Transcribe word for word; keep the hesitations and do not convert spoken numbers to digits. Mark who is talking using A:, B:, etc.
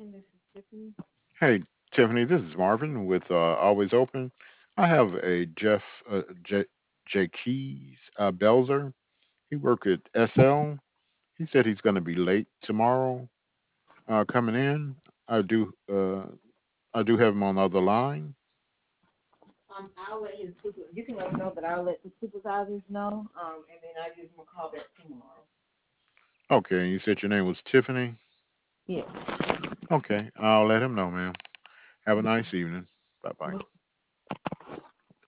A: This is Tiffany.
B: Hey, Tiffany, this is Marvin with uh, Always Open. I have a Jeff uh, J. J. Keys uh, Belzer. He worked at S L. He said he's going to be late tomorrow uh, coming in. I do uh, I do have him on the other line.
A: Um, I'll let his super. You can let him know that I'll let the supervisors know. Um, and then I give him a call back tomorrow.
B: Okay, and you said your name was Tiffany.
A: Yeah.
B: Okay, I'll let him know, man. Have a nice evening. Bye bye.